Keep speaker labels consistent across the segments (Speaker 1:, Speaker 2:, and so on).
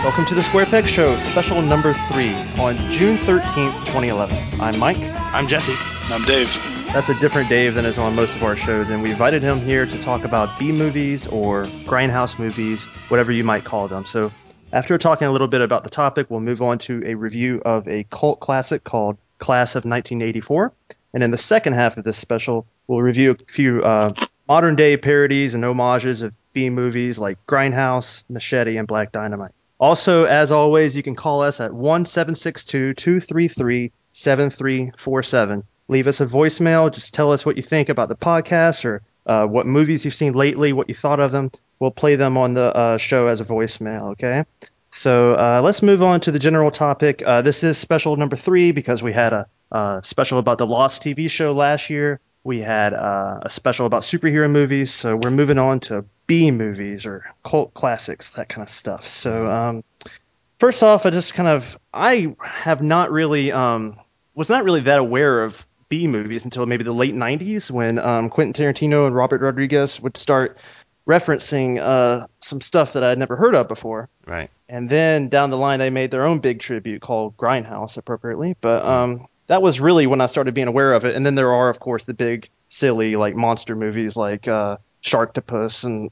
Speaker 1: Welcome to the Square Peg Show, special number 3 on June 13th, 2011. I'm Mike.
Speaker 2: I'm Jesse.
Speaker 3: I'm Dave.
Speaker 1: That's a different Dave than is on most of our shows, and we invited him here to talk about B-movies or grindhouse movies, whatever you might call them. So after talking a little bit about the topic, we'll move on to a review of a cult classic called Class of 1984. And in the second half of this special, we'll review a few modern-day parodies and homages of B-movies like Grindhouse, Machete, and Black Dynamite. Also, as always, you can call us at 1-762-233-7347. Leave us a voicemail. Just tell us what you think about the podcast or what movies you've seen lately, what you thought of them. We'll play them on the show as a voicemail, okay? So let's move on to the general topic. This is special number 3 because we had a special about the Lost TV show last year. We had a special about superhero movies, so we're moving on to B movies or cult classics, that kind of stuff. So first off, I have not really was not really that aware of B movies until maybe the late 90s when Quentin Tarantino and Robert Rodriguez would start referencing some stuff that I had never heard of before.
Speaker 2: Right.
Speaker 1: And then down the line, they made their own big tribute called Grindhouse, appropriately. But that was really when I started being aware of it. And then there are, of course, the big, silly, like monster movies like Sharktopus and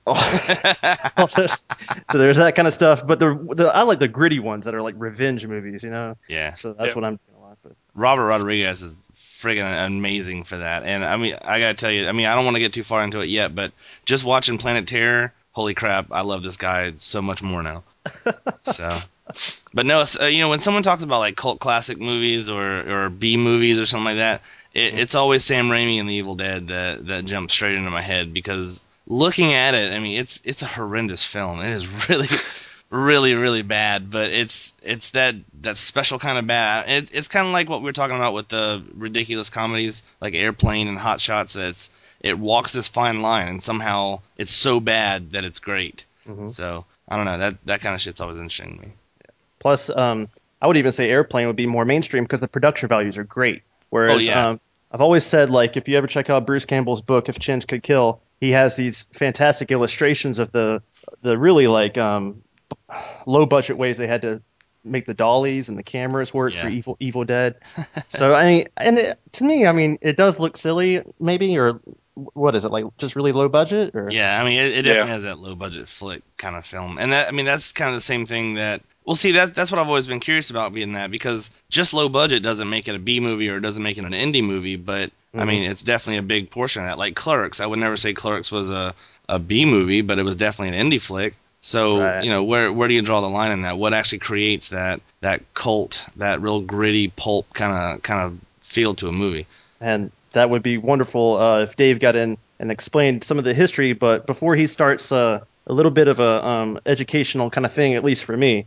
Speaker 1: all this. So there's that kind of stuff. But I like the gritty ones that are like revenge movies, you know?
Speaker 2: Yeah.
Speaker 1: So that's what I'm doing a lot. But
Speaker 2: Robert Rodriguez is friggin' amazing for that. And I mean, I gotta tell you, I don't want to get too far into it yet, but just watching Planet Terror, holy crap, I love this guy so much more now. So, but no, when someone talks about like cult classic movies or B movies or something like that, it's always Sam Raimi and the Evil Dead that jumps straight into my head because looking at it, I mean, it's a horrendous film. It is really, really, really bad, but it's that special kind of bad. It's kind of like what we were talking about with the ridiculous comedies like Airplane and Hot Shots. It walks this fine line, and somehow it's so bad that it's great.
Speaker 1: mm-hmm.
Speaker 2: So I don't know, that kind of shit's always interesting to me.
Speaker 1: Plus, I would even say Airplane would be more mainstream because the production values are great. Whereas I've always said, like, if you ever check out Bruce Campbell's book, If Chins Could Kill, he has these fantastic illustrations of the really, like, low-budget ways they had to make the dollies and the cameras work for Evil Dead. So, I mean, to me, I mean, it does look silly, maybe, or what is it, like, just really low budget? Or?
Speaker 2: Yeah, I mean, it definitely has that low-budget flick kind of film. And that's kind of the same thing that... Well, see, that's what I've always been curious about being that, because just low budget doesn't make it a B movie or it doesn't make it an indie movie, but, I mean, it's definitely a big portion of that. Like Clerks, I would never say Clerks was a B movie, but it was definitely an indie flick. So, right. Where do you draw the line in that? What actually creates that cult, that real gritty pulp kind of feel to a movie?
Speaker 1: And that would be wonderful if Dave got in and explained some of the history, but before he starts a little bit of a educational kind of thing, at least for me.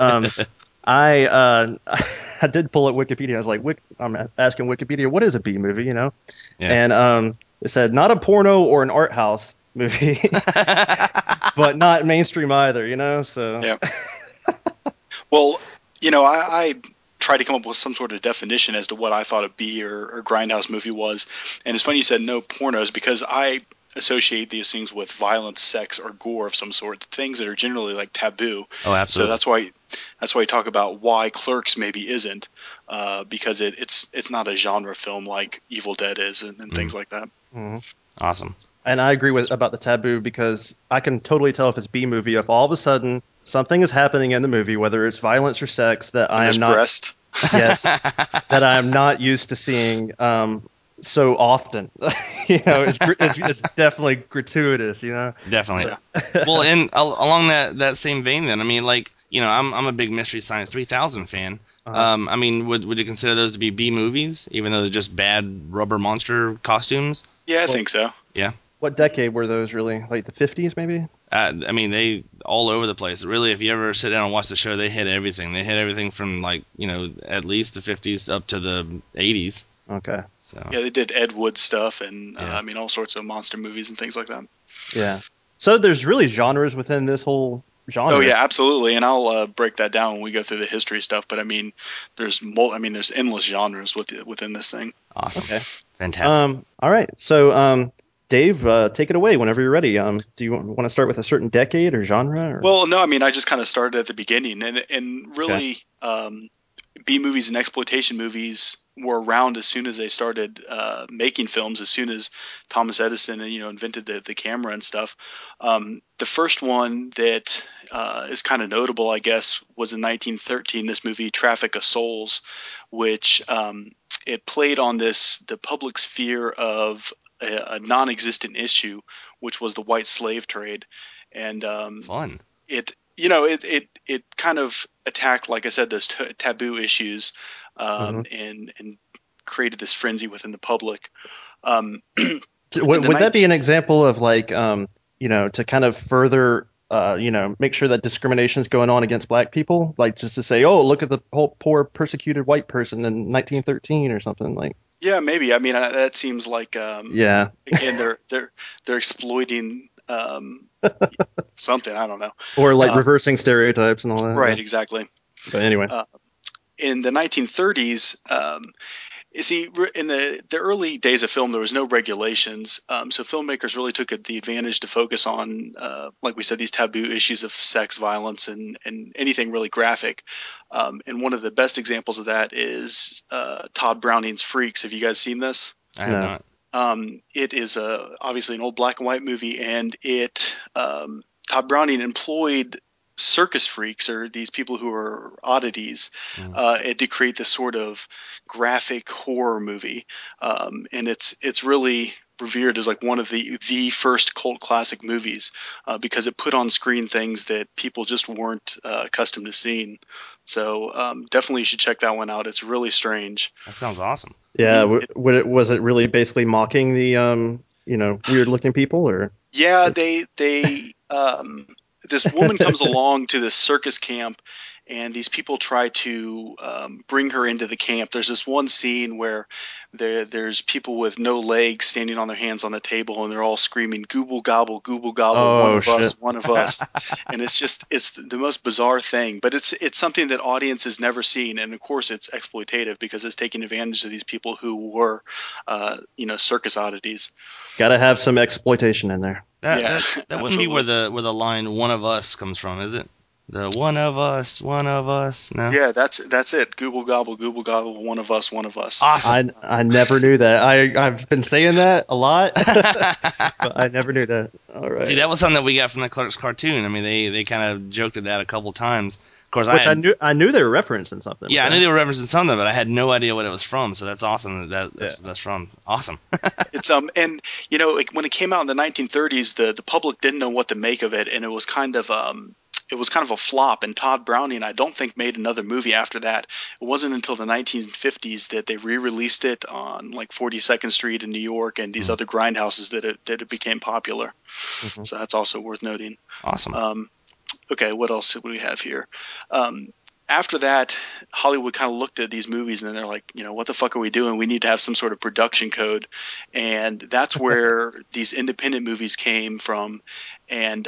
Speaker 1: I did pull up Wikipedia. I was like, I'm asking Wikipedia, what is a B movie, you know? Yeah. And it said not a porno or an art house movie, but not mainstream either, you know? So
Speaker 3: yeah. Well, I tried to come up with some sort of definition as to what I thought a B or grindhouse movie was, and it's funny you said no pornos because I associate these things with violence, sex, or gore of some sort, things that are generally like taboo.
Speaker 2: Oh, absolutely.
Speaker 3: So that's why you talk about why Clerks maybe isn't, because it's not a genre film like Evil Dead is and things like that.
Speaker 1: Mm-hmm.
Speaker 2: Awesome.
Speaker 1: And I agree about the taboo because I can totally tell if it's B movie if all of a sudden something is happening in the movie, whether it's violence or sex, that I am not.
Speaker 3: Breast.
Speaker 1: Yes, that I am not used to seeing. So often, it's definitely gratuitous,
Speaker 2: Definitely. Yeah. Well, and along that same vein, then, I mean, like, I'm a big Mystery Science 3000 fan. Uh-huh. I mean, would you consider those to be B movies, even though they're just bad rubber monster costumes?
Speaker 3: Yeah, I think so.
Speaker 2: Yeah.
Speaker 1: What decade were those really? Like the 50s, maybe?
Speaker 2: I mean, they all over the place. Really, if you ever sit down and watch the show, they hit everything. They hit everything from, like, at least the 50s up to the 80s.
Speaker 1: Okay.
Speaker 3: So. Yeah, they did Ed Wood stuff and, all sorts of monster movies and things like that.
Speaker 1: Yeah. So there's really genres within this whole genre.
Speaker 3: Oh, yeah, absolutely. And I'll break that down when we go through the history stuff. But, I mean, there's endless genres within this thing.
Speaker 2: Awesome.
Speaker 1: Okay.
Speaker 2: Fantastic.
Speaker 1: All right. So, Dave, take it away whenever you're ready. Do you want to start with a certain decade or genre? Or?
Speaker 3: Well, no, I mean, I just kind of started at the beginning, and
Speaker 1: Okay.
Speaker 3: really, B movies and exploitation movies were around as soon as they started making films. As soon as Thomas Edison, invented the camera and stuff. The first one that is kind of notable, I guess, was in 1913. This movie, Traffic of Souls, which it played on the public sphere of a non-existent issue, which was the white slave trade, and
Speaker 2: Fun.
Speaker 3: it kind of attacked, like I said, those taboo issues, and created this frenzy within the public.
Speaker 1: Would that be an example of like, to kind of further, make sure that discrimination is going on against black people? Like just to say, oh, look at the whole poor persecuted white person in 1913 or something like.
Speaker 3: Yeah, maybe. I mean, that seems like
Speaker 1: Yeah.
Speaker 3: Again, they're exploiting something. I don't know.
Speaker 1: Or like reversing stereotypes and all that.
Speaker 3: Right,
Speaker 1: Yeah.
Speaker 3: exactly.
Speaker 1: But anyway.
Speaker 3: In the 1930s, you see, in the early days of film, there was no regulations, so filmmakers really took the advantage to focus on, like we said, these taboo issues of sex, violence, and anything really graphic. And one of the best examples of that is Todd Browning's Freaks. Have you guys seen this?
Speaker 2: I have
Speaker 1: No.
Speaker 2: not.
Speaker 3: It is obviously an old black and white movie, and Todd Browning employed circus freaks, or these people who are oddities, to create this sort of graphic horror movie, and it's really revered as like one of the first cult classic movies, because it put on screen things that people just weren't accustomed to seeing. So definitely you should check that one out. It's really strange.
Speaker 2: That sounds awesome.
Speaker 1: Yeah. Was it really basically mocking the weird looking people or?
Speaker 3: Yeah, they this woman comes along to this circus camp, and these people try to bring her into the camp. There's this one scene where there's people with no legs standing on their hands on the table, and they're all screaming "Gooble gobble,
Speaker 1: Oh,
Speaker 3: one of
Speaker 1: shit.
Speaker 3: us, one of us," and it's the most bizarre thing. But it's something that audiences never seen, and of course it's exploitative because it's taking advantage of these people who were, circus oddities.
Speaker 1: Got to have some exploitation in there.
Speaker 2: That wouldn't be
Speaker 3: absolutely.
Speaker 2: where the line "one of us" comes from, is it? The one of us, one of us. No.
Speaker 3: Yeah, that's it. Google gobble, one of us, one of us.
Speaker 2: Awesome.
Speaker 1: I never knew that. I've been saying that a lot, but I never knew that. All right.
Speaker 2: See, that was something that we got from the Clerks cartoon. I mean, they kind of joked at that a couple times. Of course,
Speaker 1: Which I knew they were referencing something.
Speaker 2: Yeah, I
Speaker 1: with
Speaker 2: knew
Speaker 1: that.
Speaker 2: they were referencing something, but I had no idea what it was from. So that's awesome. That's from. Awesome.
Speaker 3: It's and when it came out in the 1930s, the public didn't know what to make of it, and it was kind of a flop. And Todd Browning, I don't think, made another movie after that. It wasn't until the 1950s that they re-released it on like 42nd Street in New York and these other grindhouses that it became popular.
Speaker 1: Mhm.
Speaker 3: So that's also worth noting.
Speaker 2: Awesome.
Speaker 3: Okay, what else do we have here? After that, Hollywood kind of looked at these movies and they're like, what the fuck are we doing? We need to have some sort of production code. And that's where these independent movies came from. And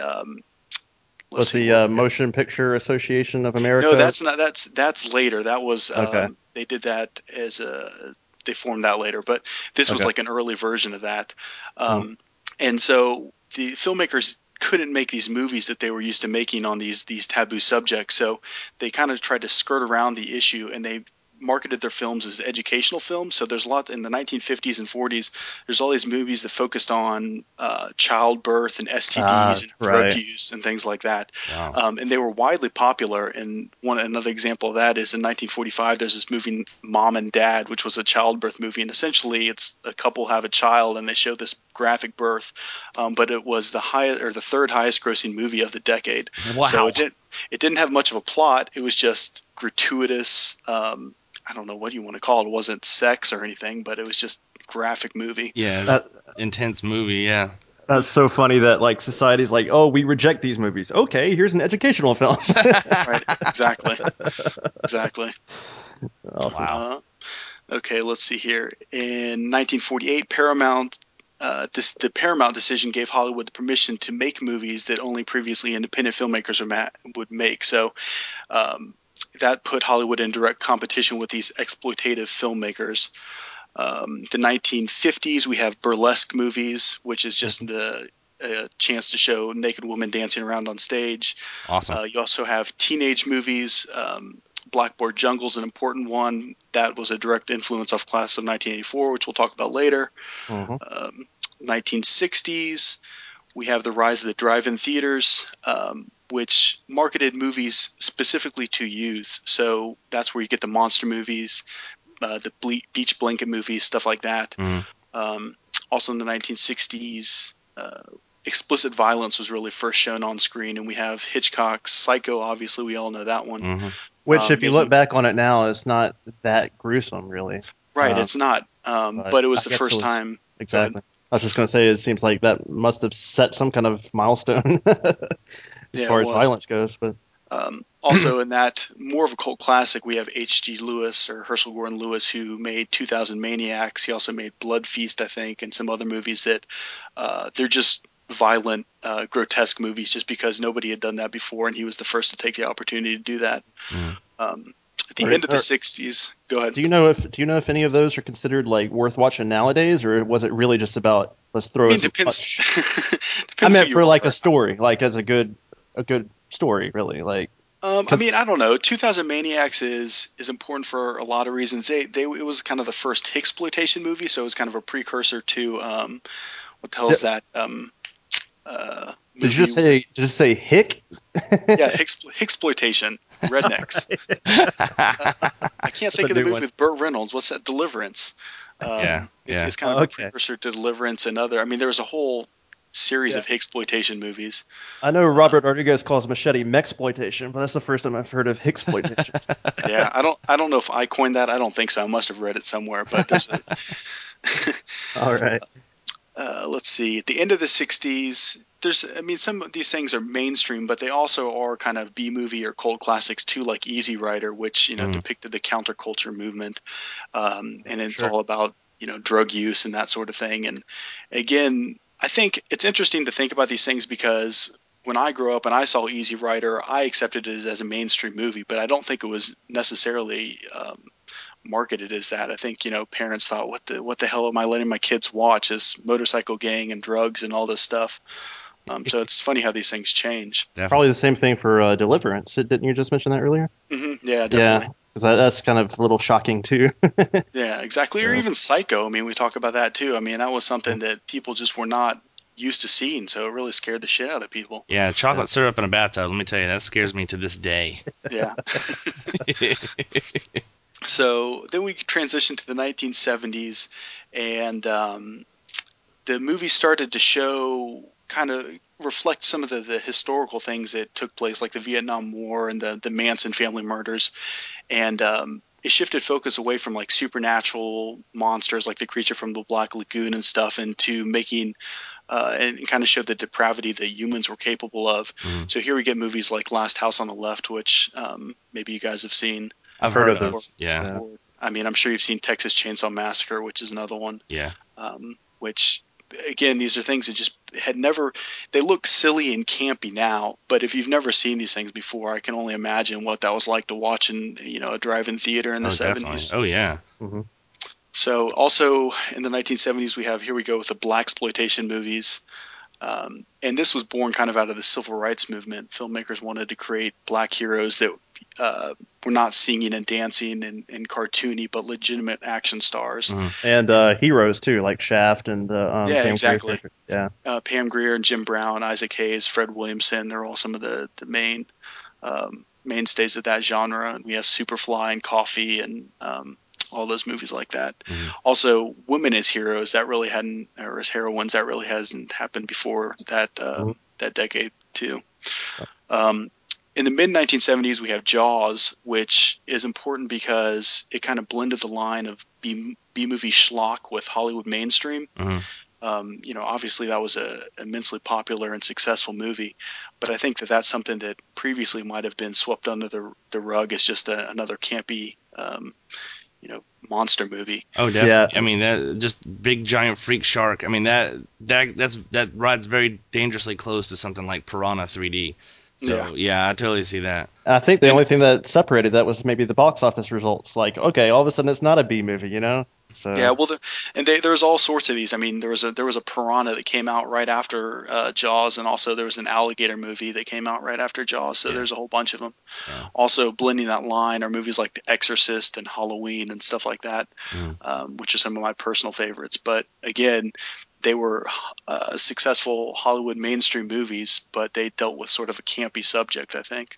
Speaker 1: Was the Motion Picture Association of America?
Speaker 3: No, that's not. That's later. That was
Speaker 1: Okay.
Speaker 3: they did that they formed that later. But this was
Speaker 1: Okay.
Speaker 3: like an early version of that. And so the filmmakers couldn't make these movies that they were used to making on these taboo subjects. So they kind of tried to skirt around the issue, and they marketed their films as educational films. So there's a lot in the 1950s and 40s. There's all these movies that focused on childbirth and STDs and drug
Speaker 1: right.
Speaker 3: use and things like that.
Speaker 2: Wow.
Speaker 3: And they were widely popular. And another example of that is in 1945. There's this movie Mom and Dad, which was a childbirth movie, and essentially it's a couple have a child and they show this graphic birth. But it was the third highest grossing movie of the decade.
Speaker 2: Wow.
Speaker 3: So it didn't have much of a plot. It was just gratuitous. I don't know what you want to call it. It wasn't sex or anything, but it was just graphic movie.
Speaker 2: Yeah, intense movie. Yeah.
Speaker 1: That's so funny that like society's like, oh, we reject these movies. Okay, here's an educational film.
Speaker 3: Right. Exactly.
Speaker 1: Awesome.
Speaker 2: Wow.
Speaker 3: Okay, let's see here. In 1948, Paramount. The Paramount decision gave Hollywood the permission to make movies that only previously independent filmmakers would make. So that put Hollywood in direct competition with these exploitative filmmakers. The 1950s, we have burlesque movies, which is just a chance to show naked women dancing around on stage.
Speaker 2: Awesome.
Speaker 3: You also have teenage movies. Blackboard Jungle is an important one. That was a direct influence off Class of 1984, which we'll talk about later. 1960s, we have the rise of the drive-in theaters, which marketed movies specifically to use. So that's where you get the monster movies, the beach blanket movies, stuff like that. Also in the 1960s, explicit violence was really first shown on screen, and we have Hitchcock's Psycho. Obviously, we all know that one.
Speaker 1: Which, if you look back on it now, it's not that gruesome, really.
Speaker 3: Right, it's not. But it was the first time.
Speaker 1: Exactly. I was just going to say, it seems like that must have set some kind of milestone as far as violence goes. But
Speaker 3: also in that, more of a cult classic, we have H.G. Lewis, or Herschel Gordon Lewis, who made 2000 Maniacs. He also made Blood Feast, I think, and some other movies that they're just violent, grotesque movies just because nobody had done that before, and he was the first to take the opportunity to do that. At the end of the 60s, go ahead.
Speaker 1: Do you know if any of those are considered like worth watching nowadays, or was it really just about let's throw?
Speaker 3: It depends.
Speaker 1: I meant for like a story, like as a good story, really. Like,
Speaker 3: I mean, I don't know. 2000 Maniacs is important for a lot of reasons. It was kind of the first Hicksploitation movie, so it was kind of a precursor to what the hell is that?
Speaker 1: Did you just say hick?
Speaker 3: Yeah, Hicksploitation. Rednecks. I can't think of the movie with Burt Reynolds. What's that? Deliverance. It's kind of a precursor to Deliverance and other. I mean, there was a whole series of Hicksploitation movies.
Speaker 1: I know Robert Rodriguez calls Machete Mexploitation, but that's the first time I've heard of Hicksploitation.
Speaker 3: Yeah, I don't know if I coined that. I don't think so. I must have read it somewhere, but there's a.
Speaker 1: All right.
Speaker 3: Let's see. At the end of the 60s, some of these things are mainstream, but they also are kind of B-movie or cult classics too, like Easy Rider, which, depicted the counterculture movement. And it's all about, drug use and that sort of thing. And again, I think it's interesting to think about these things because when I grew up and I saw Easy Rider, I accepted it as a mainstream movie, but I don't think it was necessarily marketed as that. I think parents thought, what the hell am I letting my kids watch? Is motorcycle gang and drugs and all this stuff. So it's funny how these things change.
Speaker 1: Definitely. Probably the same thing for Deliverance. Didn't you just mention that earlier?
Speaker 3: Mm-hmm. Yeah, definitely.
Speaker 1: Yeah, because that's kind of a little shocking too.
Speaker 3: Yeah, exactly. So. Or even Psycho. I mean, we talk about that too. I mean, that was something that people just were not used to seeing, so it really scared the shit out of people.
Speaker 2: Yeah, chocolate syrup in a bathtub. Let me tell you, that scares me to this day.
Speaker 3: Yeah. So then we transitioned to the 1970s, and the movie started to show, kind of reflect some of the historical things that took place, like the Vietnam War and the Manson family murders. And it shifted focus away from like supernatural monsters like the creature from the Black Lagoon and stuff into making and kind of showed the depravity that humans were capable of. So here we get movies like Last House on the Left, which maybe you guys have seen.
Speaker 2: I've heard of those. Yeah.
Speaker 3: I mean, I'm sure you've seen Texas Chainsaw Massacre, which is another one.
Speaker 2: Yeah.
Speaker 3: Which, again, these are things that just had never. They look silly and campy now, but if you've never seen these things before, I can only imagine what that was like to watch in a drive-in theater in the 70s.
Speaker 2: Definitely. Oh yeah.
Speaker 1: Mm-hmm.
Speaker 3: So also in the 1970s, we have Here We Go with the blaxploitation movies. And this was born kind of out of the civil rights movement. Filmmakers wanted to create black heroes that were not singing and dancing and cartoony, but legitimate action stars.
Speaker 1: Mm-hmm. And heroes too, like Shaft and
Speaker 3: yeah,
Speaker 1: Pam
Speaker 3: exactly.
Speaker 1: Grier. Yeah,
Speaker 3: Pam Grier and Jim Brown, Isaac Hayes, Fred Williamson. They're all some of the main mainstays of that genre. And we have Superfly and Coffee and all those movies like that.
Speaker 2: Mm-hmm.
Speaker 3: Also, women as heroes, that really hadn't, or as heroines, that really hasn't happened before that that decade too. In the mid 1970s, we have Jaws, which is important because it kind of blended the line of B movie schlock with Hollywood mainstream.
Speaker 2: Mm-hmm.
Speaker 3: Obviously that was a immensely popular and successful movie, but I think that that's something that previously might have been swept under the rug as just another campy monster movie.
Speaker 2: Oh, definitely. Yeah. I mean, that just big giant freak shark. I mean, that rides very dangerously close to something like Piranha 3D. So yeah, I totally see that.
Speaker 1: I think the only thing that separated that was maybe the box office results. Like, okay, all of a sudden it's not a B movie, So
Speaker 3: Yeah, well, there was all sorts of these. I mean, there was a piranha that came out right after Jaws, and also there was an alligator movie that came out right after Jaws. So there's a whole bunch of them.
Speaker 2: Yeah.
Speaker 3: Also, blending that line are movies like The Exorcist and Halloween and stuff like that, which are some of my personal favorites. But again, they were successful Hollywood mainstream movies, but they dealt with sort of a campy subject, I think.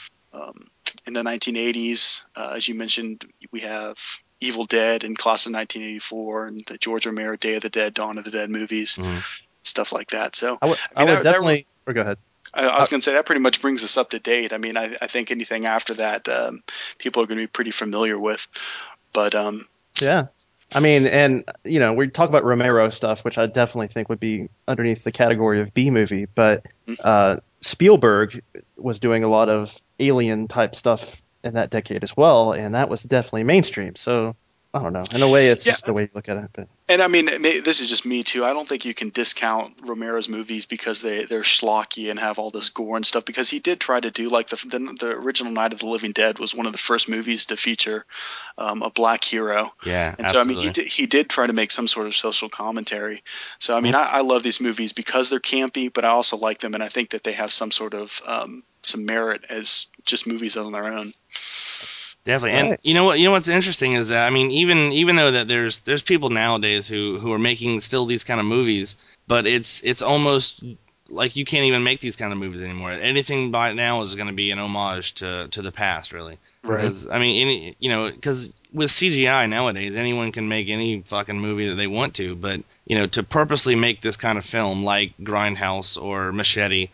Speaker 3: In the 1980s, as you mentioned, we have Evil Dead and Class of 1984 and the George Romero Day of the Dead, Dawn of the Dead movies, stuff like that. So
Speaker 1: I would definitely. Or go ahead.
Speaker 3: I was going to say that pretty much brings us up to date. I mean, I think anything after that, people are going to be pretty familiar with. But
Speaker 1: yeah, I mean, and we talk about Romero stuff, which I definitely think would be underneath the category of B movie. But Spielberg was doing a lot of alien type stuff in that decade as well, and that was definitely mainstream. So I don't know. In a way, it's just the way you look at it. But.
Speaker 3: And I mean, this is just me too. I don't think you can discount Romero's movies because they're schlocky and have all this gore and stuff. Because he did try to do like the original Night of the Living Dead was one of the first movies to feature a black hero.
Speaker 2: Yeah,
Speaker 3: and
Speaker 2: absolutely.
Speaker 3: so I mean, he did try to make some sort of social commentary. So I mean, I love these movies because they're campy, but I also like them, and I think that they have some sort of some merit as just movies on their own.
Speaker 2: Definitely, and you know what's interesting is that I mean, even though that there's people nowadays who are making still these kind of movies, but it's almost like you can't even make these kind of movies anymore. Anything by now is going to be an homage to the past, really.
Speaker 3: Right.
Speaker 2: Because I mean, because with CGI nowadays, anyone can make any fucking movie that they want to, but to purposely make this kind of film like Grindhouse or Machete.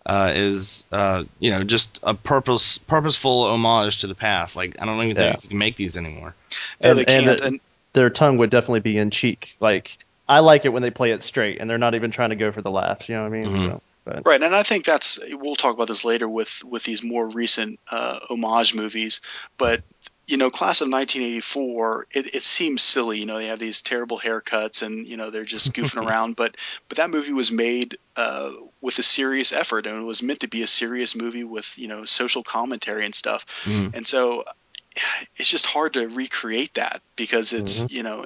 Speaker 2: Is just a purposeful homage to the past. Like I don't even think you can make these anymore.
Speaker 3: Yeah, they can't. And
Speaker 1: their tongue would definitely be in cheek. Like I like it when they play it straight and they're not even trying to go for the laughs. You know what I mean? So,
Speaker 3: right, and I think we'll talk about this later with these more recent homage movies, but. Class of 1984, it seems silly. They have these terrible haircuts and, they're just goofing around. But that movie was made with a serious effort, and it was meant to be a serious movie with, social commentary and stuff. And so it's just hard to recreate that because it's,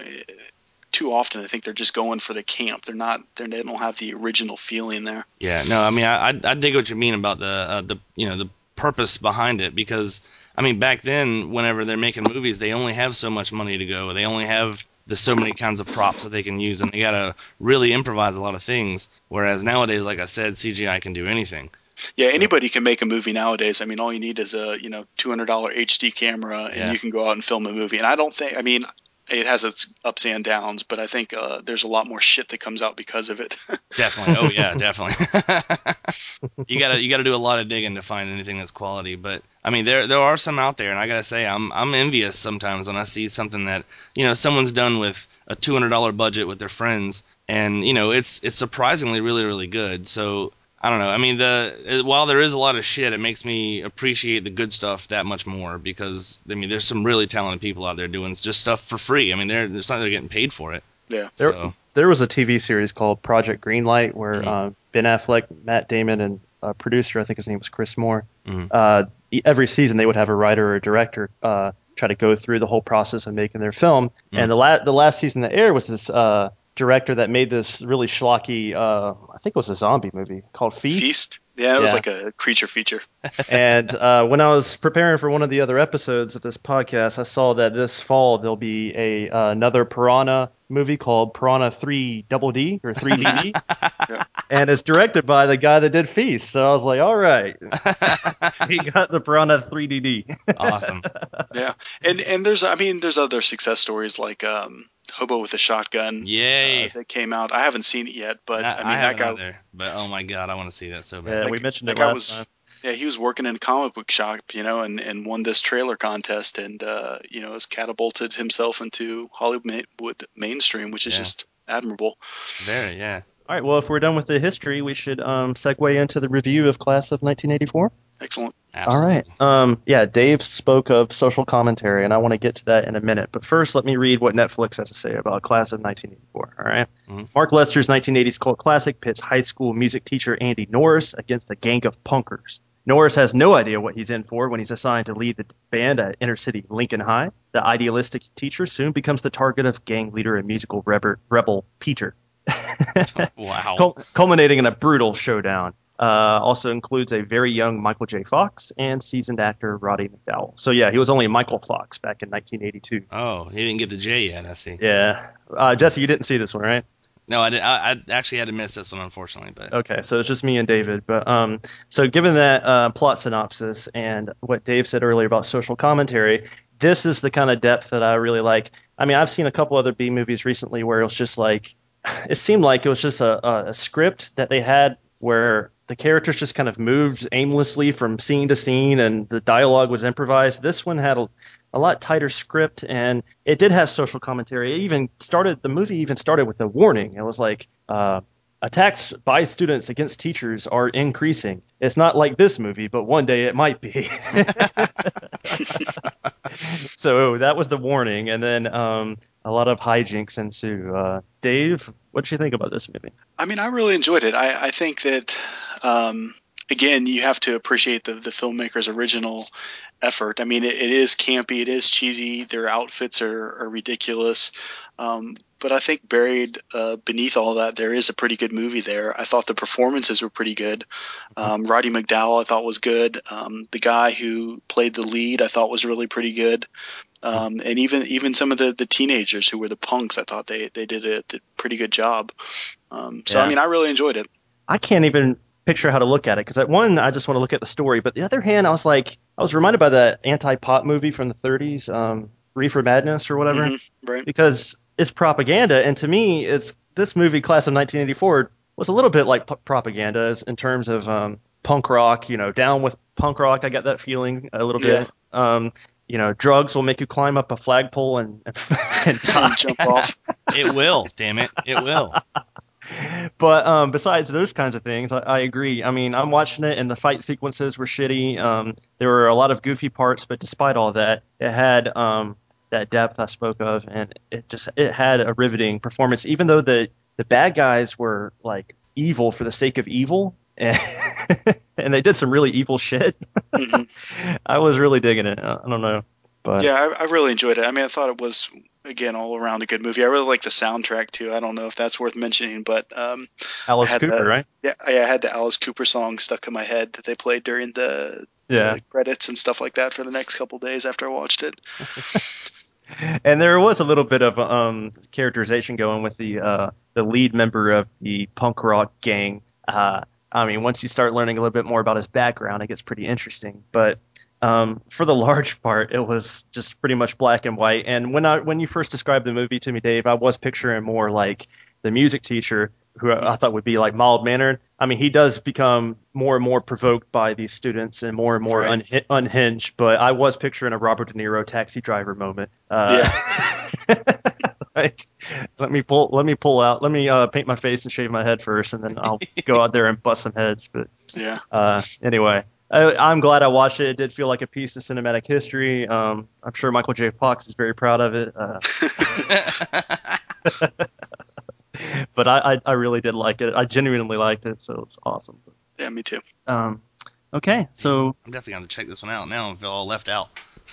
Speaker 3: too often I think they're just going for the camp. They don't have the original feeling there.
Speaker 2: Yeah, no, I mean, I dig what you mean about the purpose behind it because I mean, back then, whenever they're making movies, they only have so much money to go. They only have so many kinds of props that they can use, and they gotta really improvise a lot of things. Whereas nowadays, like I said, CGI can do anything.
Speaker 3: Yeah, anybody can make a movie nowadays. I mean, all you need is a $200 HD camera, and you can go out and film a movie. And I don't think, I mean, it has its ups and downs, but I think there's a lot more shit that comes out because of it.
Speaker 2: Definitely. Oh yeah, definitely. You gotta do a lot of digging to find anything that's quality. But I mean, there are some out there, and I gotta say, I'm envious sometimes when I see something that someone's done with a $200 budget with their friends, and it's surprisingly really really good. So I don't know. I mean, while there is a lot of shit, it makes me appreciate the good stuff that much more because I mean, there's some really talented people out there doing just stuff for free. I mean, it's not they're getting paid for it.
Speaker 3: Yeah.
Speaker 1: There was a TV series called Project Greenlight where Ben Affleck, Matt Damon, and a producer, I think his name was Chris Moore. Every season they would have a writer or a director try to go through the whole process of making their film. And the last season that aired was this director that made this really schlocky, I think it was a zombie movie called Feast.
Speaker 3: Yeah, it was like a creature feature.
Speaker 1: And when I was preparing for one of the other episodes of this podcast, I saw that this fall there'll be another Piranha movie called Piranha 3 Double D or 3DD. And it's directed by the guy that did Feast. So I was like, all right. He got the Piranha 3DD.
Speaker 2: Awesome.
Speaker 3: Yeah. And there's other success stories like Hobo with a Shotgun.
Speaker 2: Yay!
Speaker 3: That came out. I haven't seen it yet, but I mean
Speaker 2: that guy.
Speaker 3: Either,
Speaker 2: but oh my god, I want to see that so bad.
Speaker 1: Yeah, we mentioned it last time.
Speaker 3: Yeah, he was working in a comic book shop, and won this trailer contest, and has catapulted himself into Hollywood mainstream, which is just admirable.
Speaker 2: Very, yeah.
Speaker 1: All right, well, if we're done with the history, we should segue into the review of Class of 1984.
Speaker 3: Excellent.
Speaker 2: Absolutely.
Speaker 1: All right. Dave spoke of social commentary, and I want to get to that in a minute. But first, let me read what Netflix has to say about Class of 1984. All right. Mark Lester's 1980s cult classic pits high school music teacher Andy Norris against a gang of punkers. Norris has no idea what he's in for when he's assigned to lead the band at inner-city Lincoln High. the idealistic teacher soon becomes the target of gang leader and musical rebel Peter.
Speaker 2: Wow.
Speaker 1: Culminating in a brutal showdown. Also includes a very young Michael J. Fox and seasoned actor Roddy McDowall. So yeah, he was only Michael Fox back in 1982.
Speaker 2: Oh, he didn't get the J yet, I see.
Speaker 1: Yeah. Jesse, you didn't see this one, right?
Speaker 2: No, I did. I actually had to miss this one, unfortunately. But
Speaker 1: Okay, so it's just me and David. But so given that plot synopsis and what Dave said earlier about social commentary, this is the kind of depth that I really like. I mean, I've seen a couple other B movies recently where it was just like, it seemed like it was just a script that they had where the characters just kind of moved aimlessly from scene to scene and the dialogue was improvised. This one had a lot tighter script and it did have social commentary. The movie even started with a warning. It was like, attacks by students against teachers are increasing. It's not like this movie, but one day it might be. So that was the warning, and then a lot of hijinks ensue. Dave, what did you think about this movie?
Speaker 3: I mean, I really enjoyed it. I think that, again, you have to appreciate the filmmaker's original effort. I mean, it is campy, it is cheesy, their outfits are ridiculous. But I think buried beneath all that, there is a pretty good movie there. I thought the performances were pretty good. Roddy McDowall, I thought, was good. The guy who played the lead, I thought, was really pretty good. And even some of the teenagers who were the punks, I thought they did a pretty good job. So, I mean, I really enjoyed it.
Speaker 1: I can't even picture how to look at it because at one, I just want to look at the story, but the other hand, I was reminded by that anti-pop movie from the 30s, Reefer Madness or whatever,
Speaker 3: Right.
Speaker 1: because it's propaganda, and to me, this movie, Class of 1984, was a little bit like propaganda in terms of punk rock. Down with punk rock, I got that feeling a little bit. Drugs will make you climb up a flagpole and die.
Speaker 3: Jump off.
Speaker 2: it will, damn it, it will.
Speaker 1: But besides those kinds of things, I agree. I mean, I'm watching it, and the fight sequences were shitty. There were a lot of goofy parts, but despite all that, it had that depth I spoke of, and it had a riveting performance. Even though the bad guys were like evil for the sake of evil, and, and they did some really evil shit. I was really digging it. I don't know, but
Speaker 3: yeah, I really enjoyed it. I mean, I thought it was, again, all around a good movie. I really like the soundtrack too. I don't know if that's worth mentioning, but
Speaker 1: Alice Cooper, right?
Speaker 3: Yeah, I had the Alice Cooper song stuck in my head that they played during the credits and stuff like that for the next couple days after I watched it.
Speaker 1: And there was a little bit of characterization going with the lead member of the punk rock gang. I mean, once you start learning a little bit more about his background, it gets pretty interesting. But for the large part, it was just pretty much black and white. And when you first described the movie to me, Dave, I was picturing more like the music teacher, who I thought would be like mild-mannered. I mean, he does become more and more provoked by these students and more unhinged. But I was picturing a Robert De Niro Taxi Driver moment. Like, let me pull out. Let me paint my face and shave my head first, and then I'll go out there and bust some heads. But anyway, I'm glad I watched it. It did feel like a piece of cinematic history. I'm sure Michael J. Fox is very proud of it. But I really did like it. I genuinely liked it, so it's awesome.
Speaker 3: Yeah, me too.
Speaker 1: Okay, so
Speaker 2: I'm definitely going to check this one out now. I feel all left out.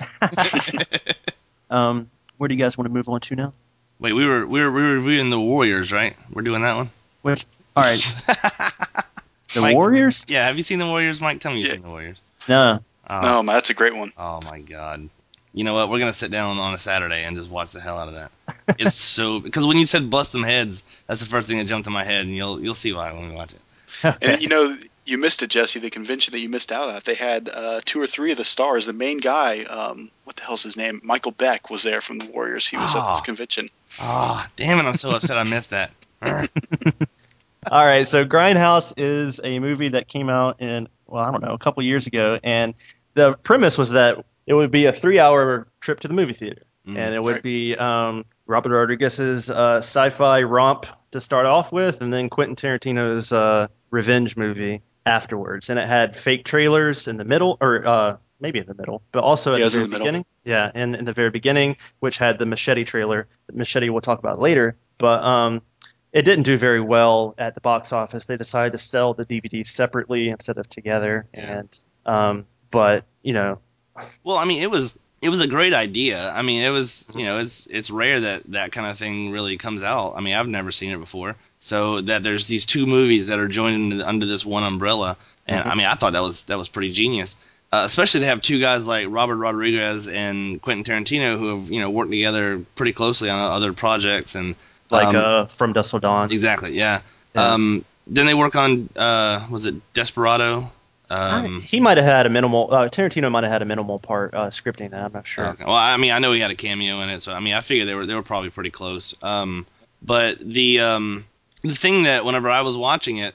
Speaker 1: Where do you guys want to move on to now?
Speaker 2: Wait, we were reviewing the Warriors, right? We're doing that one.
Speaker 1: Which? All right. The
Speaker 2: Mike,
Speaker 1: Warriors?
Speaker 2: Yeah, have you seen the Warriors, Mike? Tell me you've seen the Warriors.
Speaker 1: No.
Speaker 3: No, that's a great one.
Speaker 2: Oh my god. You know what? We're gonna sit down on a Saturday and just watch the hell out of that. It's so because when you said bust some heads, that's the first thing that jumped in my head, and you'll see why when we watch it.
Speaker 1: Okay.
Speaker 3: And you missed it, Jesse. The convention that you missed out at, they had 2 or 3 of the stars. The main guy, what the hell's his name? Michael Beck was there from the Warriors. He was at this convention.
Speaker 2: Damn it! I'm so upset I missed that.
Speaker 1: All right, so Grindhouse is a movie that came out in, well, I don't know, a couple years ago, and the premise was that it would be a 3-hour trip to the movie theater, and it would be Robert Rodriguez's sci-fi romp to start off with, and then Quentin Tarantino's revenge movie afterwards, and it had fake trailers in the middle, or maybe in the middle, but also at the very beginning. Yeah, and in the very beginning, which had the Machete trailer. Machete we'll talk about later, but it didn't do very well at the box office. They decided to sell the DVDs separately instead of together. Yeah. And but
Speaker 2: well, I mean, it was it was a great idea. I mean, it was, it's rare that that kind of thing really comes out. I mean, I've never seen it before. So that there's these two movies that are joined under this one umbrella, and I mean, I thought that was pretty genius. Especially to have two guys like Robert Rodriguez and Quentin Tarantino who have worked together pretty closely on other projects and
Speaker 1: From Dusk Till Dawn.
Speaker 2: exactly, yeah.
Speaker 1: Yeah.
Speaker 2: Then they work on was it Desperado?
Speaker 1: He might have had a minimal. Tarantino might have had a minimal part scripting that. I'm not sure.
Speaker 2: Okay. Well, I mean, I know he had a cameo in it, so I mean, I figured they were probably pretty close. But the thing that whenever I was watching it,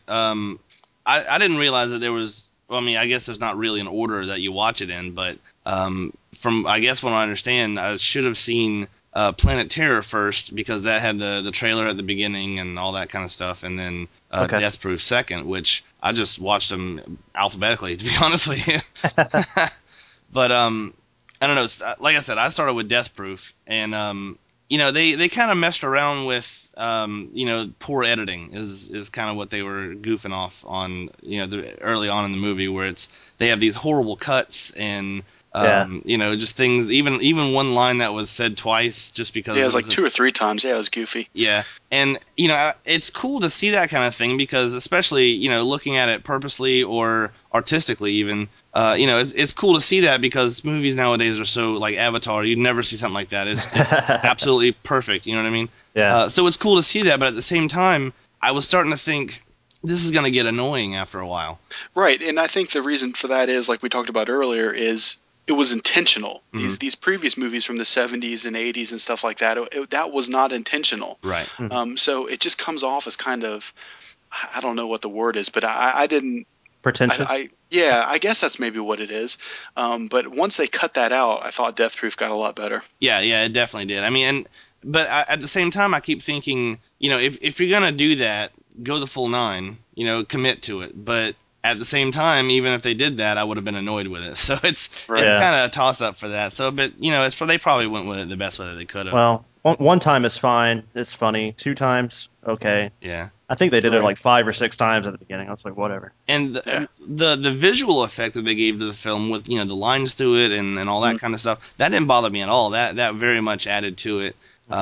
Speaker 2: I didn't realize that there was. Well, I mean, I guess there's not really an order that you watch it in, but from I guess what I understand, I should have seen Planet Terror first because that had the trailer at the beginning and all that kind of stuff, and then Death Proof second, which I just watched them alphabetically, to be honest with you. But I don't know. Like I said, I started with Death Proof, and they kind of messed around with poor editing is kind of what they were goofing off on, early on in the movie where they have these horrible cuts and just things, even one line that was said twice just because
Speaker 3: it was like 2 or 3 times. Yeah, it was goofy.
Speaker 2: Yeah, and it's cool to see that kind of thing because especially looking at it purposely or artistically even. It's cool to see that because movies nowadays are so like Avatar. You'd never see something like that. It's absolutely perfect. You know what I mean?
Speaker 1: Yeah.
Speaker 2: So it's cool to see that, but at the same time, I was starting to think this is going to get annoying after a while.
Speaker 3: Right, and I think the reason for that is, like we talked about earlier, is it was intentional.
Speaker 2: Mm-hmm.
Speaker 3: These previous movies from the 70s and 80s and stuff like that, that was not intentional.
Speaker 2: Right.
Speaker 1: Mm-hmm.
Speaker 3: So it just comes off as kind of, I don't know what the word is, but I didn't.
Speaker 1: Pretentious.
Speaker 3: I guess that's maybe what it is. But once they cut that out, I thought Death Proof got a lot better.
Speaker 2: Yeah, it definitely did. I mean, but at the same time, I keep thinking, if you're gonna do that, go the full 9. Commit to it. But at the same time, even if they did that, I would have been annoyed with it. So it's kind of a toss up for that. So, but they probably went with it the best way that they could have.
Speaker 1: Well, one time is fine. It's funny. 2 times, okay.
Speaker 2: Yeah.
Speaker 1: I think they did it like 5 or 6 times at the beginning. I was like, whatever.
Speaker 2: And the visual effect that they gave to the film with the lines through it and all that kind of stuff, that didn't bother me at all. That very much added to it.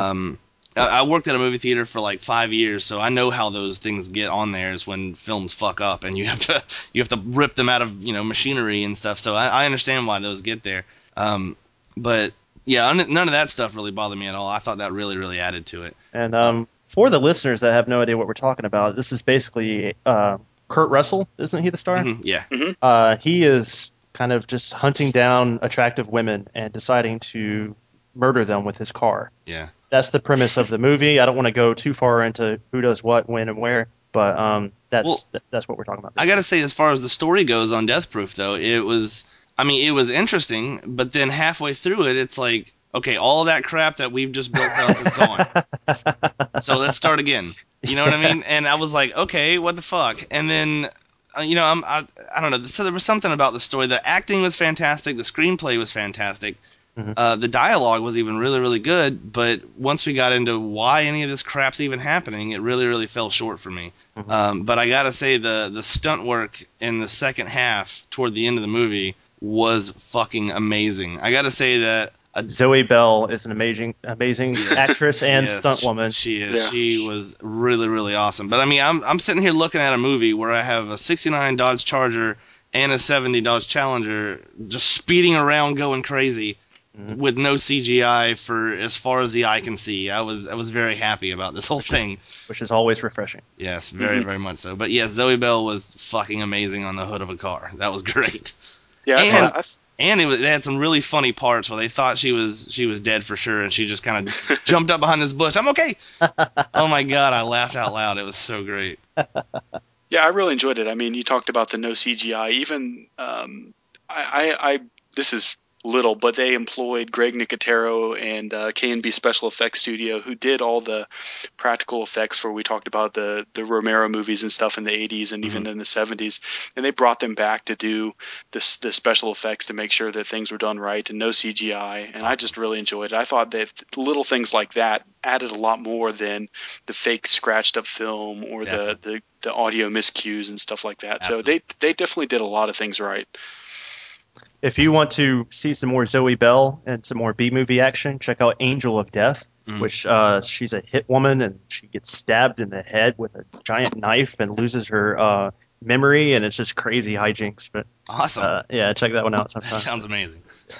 Speaker 2: I worked at a movie theater for like 5 years, so I know how those things get on there is when films fuck up and you have to rip them out of machinery and stuff. So I understand why those get there. But yeah, none of that stuff really bothered me at all. I thought that really, really added to it.
Speaker 1: And for the listeners that have no idea what we're talking about, this is basically Kurt Russell, isn't he the star?
Speaker 2: Mm-hmm, yeah.
Speaker 3: Mm-hmm.
Speaker 1: He is kind of just hunting down attractive women and deciding to murder them with his car.
Speaker 2: Yeah.
Speaker 1: That's the premise of the movie. I don't want to go too far into who does what, when, and where, but that's what we're talking about.
Speaker 2: I got to say, as far as the story goes on Death Proof, though, it was interesting, but then halfway through it, it's like, okay, all of that crap that we've just built up is gone. So let's start again. You know what I mean? And I was like, okay, what the fuck? And then, I don't know. So there was something about the story. The acting was fantastic. The screenplay was fantastic.
Speaker 1: Mm-hmm.
Speaker 2: The dialogue was even really, really good. But once we got into why any of this crap's even happening, it really, really fell short for me.
Speaker 1: Mm-hmm.
Speaker 2: But I got to say, the stunt work in the second half, toward the end of the movie, was fucking amazing. I got to say that
Speaker 1: Zoe Bell is an amazing actress and stunt woman.
Speaker 2: She is. Yeah. She was really, really awesome. But I mean, I'm sitting here looking at a movie where I have a '69 Dodge Charger and a '70 Dodge Challenger just speeding around, going crazy, with no CGI for as far as the eye can see. I was very happy about this whole thing,
Speaker 1: which is always refreshing.
Speaker 2: Yes, very, very much so. But yes, Zoe Bell was fucking amazing on the hood of a car. That was great.
Speaker 3: Yeah,
Speaker 2: and they had some really funny parts where they thought she was dead for sure, and she just kind of jumped up behind this bush. I'm okay. Oh my god, I laughed out loud. It was so great.
Speaker 3: Yeah, I really enjoyed it. I mean, you talked about the no CGI. Even this is little, but they employed Greg Nicotero and K&B Special Effects Studio, who did all the practical effects for, we talked about the Romero movies and stuff in the 80s and even in the 70s, and they brought them back to do the special effects to make sure that things were done right and no CGI, and I just really enjoyed it. I thought that little things like that added a lot more than the fake scratched up film or the audio miscues and stuff like that. Definitely. So they definitely did a lot of things right.
Speaker 1: If you want to see some more Zoe Bell and some more B-movie action, check out Angel of Death, which she's a hit woman and she gets stabbed in the head with a giant knife and loses her memory, and it's just crazy hijinks. But
Speaker 2: Awesome.
Speaker 1: yeah, check that one out
Speaker 2: That
Speaker 1: sometime.
Speaker 2: sounds amazing.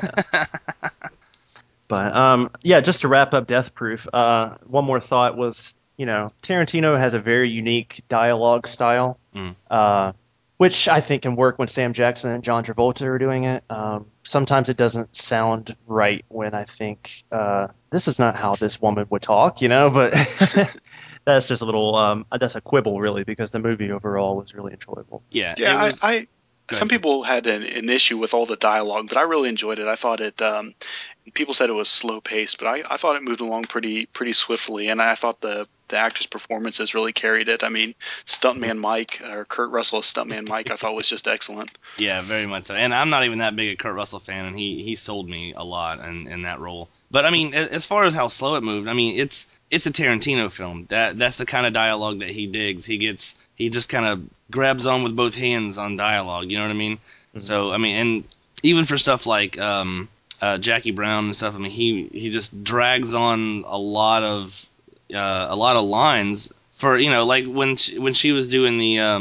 Speaker 1: But yeah, just to wrap up Death Proof, one more thought was, Tarantino has a very unique dialogue style, which I think can work when Sam Jackson and John Travolta are doing it. Sometimes it doesn't sound right when I think this is not how this woman would talk, but that's just a little that's a quibble really, because the movie overall was really enjoyable.
Speaker 2: Yeah.
Speaker 3: Yeah,
Speaker 2: It was,
Speaker 3: some people had an issue with all the dialogue, but I really enjoyed it. I thought it. People said it was slow paced, but I thought it moved along pretty swiftly, and I thought the actors' performances really carried it. I mean, Stuntman Mike, or Kurt Russell as Stuntman Mike, I thought was just excellent.
Speaker 2: Yeah, very much so. And I'm not even that big a Kurt Russell fan, and he sold me a lot in that role. But I mean, as far as how slow it moved, I mean, it's a Tarantino film. That's the kind of dialogue that he digs. He just kind of grabs on with both hands on dialogue. You know what I mean? So I mean, and even for stuff like Jackie Brown and stuff, I mean, he just drags on a lot of lines for like when she was doing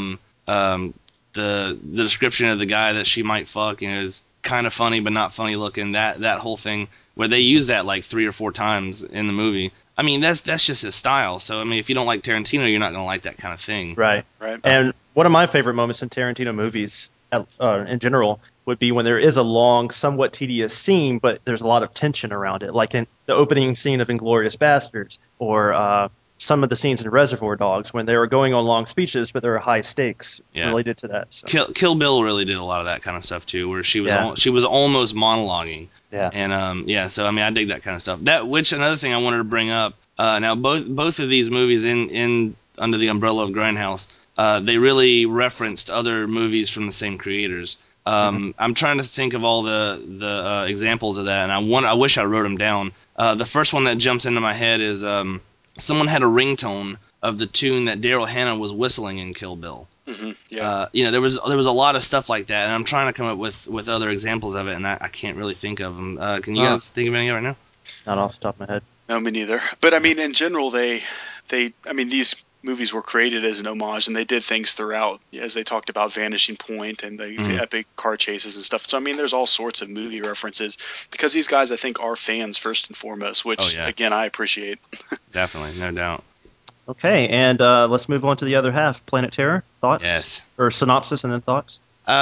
Speaker 2: the description of the guy that she might fuck, is kind of funny but not funny looking. That whole thing where they use that like 3 or 4 times in the movie. I mean, that's just his style. So I mean, if you don't like Tarantino, you're not gonna like that kind of thing.
Speaker 1: Right.
Speaker 3: Right.
Speaker 1: And one of my favorite moments in Tarantino movies, in general, would be when there is a long, somewhat tedious scene, but there's a lot of tension around it, like in the opening scene of Inglourious Basterds, or some of the scenes in Reservoir Dogs when they were going on long speeches, but there are high stakes related to that. So.
Speaker 2: Kill Bill really did a lot of that kind of stuff too, where she was
Speaker 1: Yeah.
Speaker 2: she was almost monologuing.
Speaker 1: Yeah.
Speaker 2: And so I mean, I dig that kind of stuff. Which another thing I wanted to bring up. Now both of these movies in under the umbrella of Grindhouse, they really referenced other movies from the same creators. I'm trying to think of all the examples of that, and I wish I wrote them down. The first one that jumps into my head is someone had a ringtone of the tune that Daryl Hannah was whistling in Kill Bill.
Speaker 3: Yeah.
Speaker 2: There was a lot of stuff like that, and I'm trying to come up with other examples of it, and I can't really think of them. Can you guys think of any right now?
Speaker 1: Not off the top of my head.
Speaker 3: No, me neither. But I mean, in general, I mean, these movies were created as an homage, and they did things throughout, as they talked about Vanishing Point and the epic car chases and stuff. So I mean, there's all sorts of movie references because these guys, I think, are fans first and foremost, which again I appreciate.
Speaker 2: Definitely, no doubt.
Speaker 1: Okay, and let's move on to the other half. Planet Terror, thoughts?
Speaker 2: Yes.
Speaker 1: Or synopsis and then thoughts?